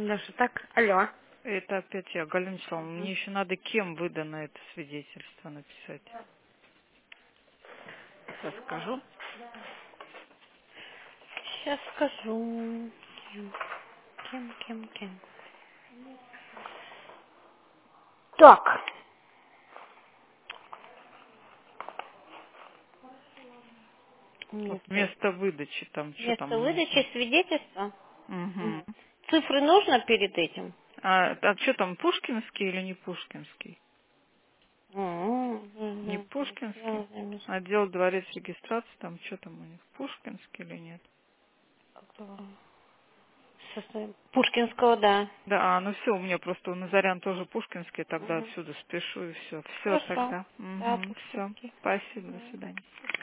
Даша, так, алло. Это опять я, Галина Вячеславовна, мне еще надо кем выдано это свидетельство написать. Сейчас скажу. Сейчас скажу. Кем. Так. Вот Место, место выдачи там, что там место нужно. выдачи свидетельства. Угу. Цифры нужно перед этим? А что там, Пушкинский или не Пушкинский? Не Мгм. Пушкинский? Отдел дворец регистрации, там что там у них, Пушкинский или нет? Пушкинского, да. Да, ну все, у меня просто у Назарян тоже Пушкинский, тогда Мгм. отсюда спешу и все. Все Хорошо. тогда. Да, Угу, все. Пушкинский. Спасибо, до свидания.